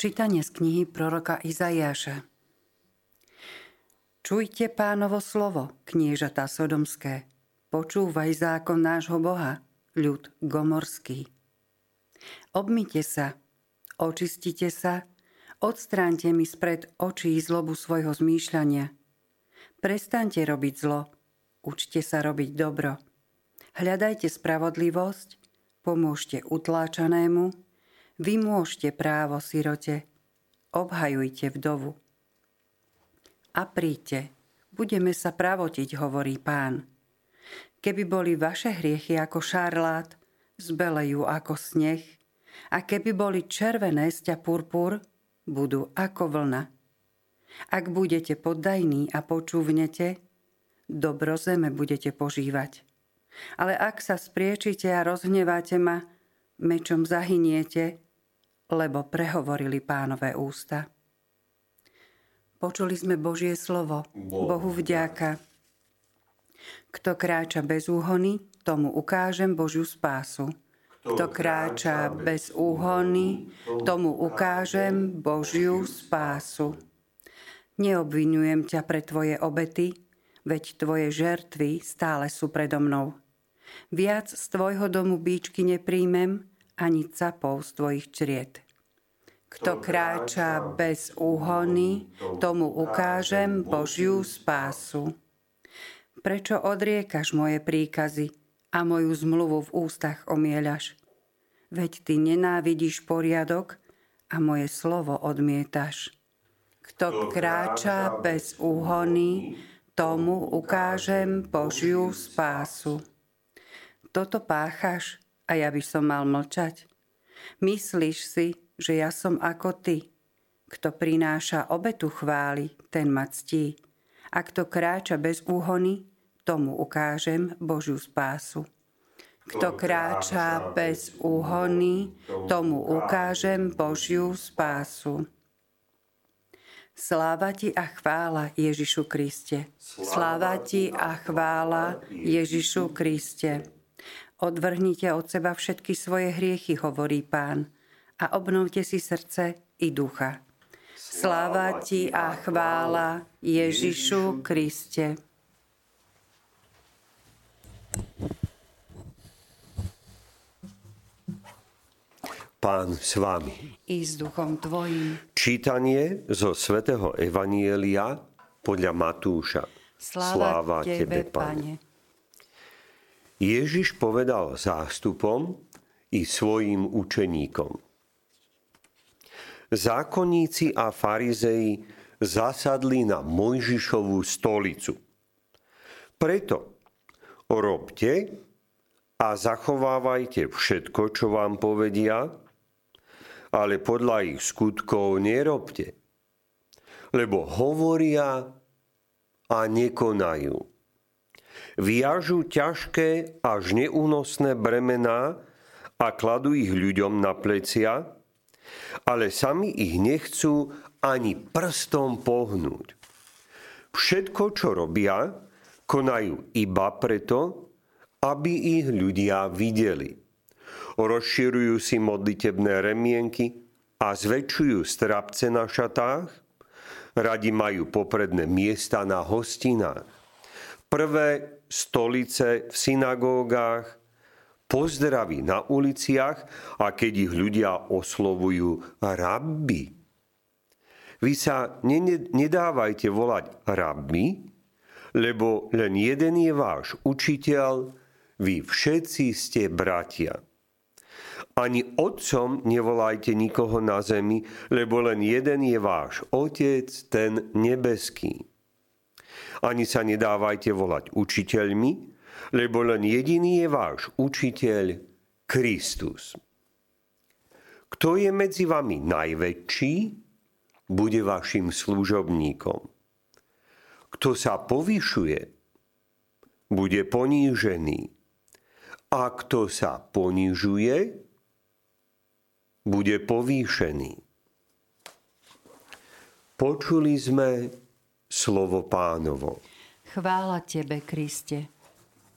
Čítanie z knihy proroka Izaiáša. Čujte Pánovo slovo, kniežatá sodomské. Počúvaj zákon nášho Boha, ľud gomorský. Obmyte sa, očistite sa, odstráňte mi spred očí zlobu svojho zmýšľania. Prestaňte robiť zlo, učte sa robiť dobro. Hľadajte spravodlivosť, pomôžte utláčanému, vymôžte právo sirote, obhajujte vdovu. A príďte, budeme sa pravotiť, hovorí Pán. Keby boli vaše hriechy ako šarlát, zbelejú ako sneh, a keby boli červené sťa purpur, budú ako vlna. Ak budete poddajní a počúvnete, dobro zeme budete požívať. Ale ak sa spriečite a rozhneváte ma, mečom zahyniete, lebo prehovorili Pánové ústa. Počuli sme Božie slovo. Bohu vďaka. Kto kráča bez úhony, tomu ukážem Božiu spásu. Kto kráča bez úhony, tomu ukážem Božiu spásu. Neobvinujem ťa pre tvoje obety, veď tvoje žertvy stále sú predo mnou. Viac z tvojho domu bíčky nepríjmem, ani capov z tvojich čried. Kto kráča bez úhony, tomu ukážem Božiu spásu. Prečo odriekaš moje príkazy a moju zmluvu v ústach omieľaš? Veď ty nenávidíš poriadok a moje slovo odmietaš. Kto kráča bez úhony, tomu ukážem Božiu spásu. Toto páchaš a ja by som mal mlčať? Myslíš si, že ja som ako ty? Kto prináša obetu chvály, ten ma ctí. A kto kráča bez úhony, tomu ukážem Božiu spásu. Kto kráča bez úhony, tomu ukážem Božiu spásu. Sláva ti a chvála, Ježišu Kriste. Sláva ti a chvála, Ježišu Kriste. Odvrhnite od seba všetky svoje hriechy, hovorí Pán, a obnovte si srdce i ducha. Sláva ti a chvála, Ježišu Kriste. Pán s vami. I s duchom tvojim. Čítanie zo svätého Evanielia podľa Matúša. Sláva tebe, Pane. Ježiš povedal zástupom i svojim učeníkom. Zákonníci a farizei zasadli na Mojžišovú stolicu. Preto robte a zachovávajte všetko, čo vám povedia, ale podľa ich skutkov nerobte, lebo hovoria a nekonajú. Viažu ťažké až neúnosné bremená a kladú ich ľuďom na plecia, ale sami ich nechcú ani prstom pohnúť. Všetko, čo robia, konajú iba preto, aby ich ľudia videli. Rozširujú si modlitebné remienky a zväčšujú strapce na šatách, radi majú popredné miesta na hostinách, prvé stolice v synagógach, pozdravy na uliciach a keď ich ľudia oslovujú rabbi. Vy sa nedávajte volať rabbi, lebo len jeden je váš učiteľ, vy všetci ste bratia. Ani otcom nevolajte nikoho na zemi, lebo len jeden je váš Otec, ten nebeský. Ani sa nedávajte volať učiteľmi, lebo len jediný je váš učiteľ, Kristus. Kto je medzi vami najväčší, bude vašim služobníkom. Kto sa povyšuje, bude ponížený. A kto sa ponižuje, bude povýšený. Počuli sme slovo Pánovo. Chvála tebe, Kriste.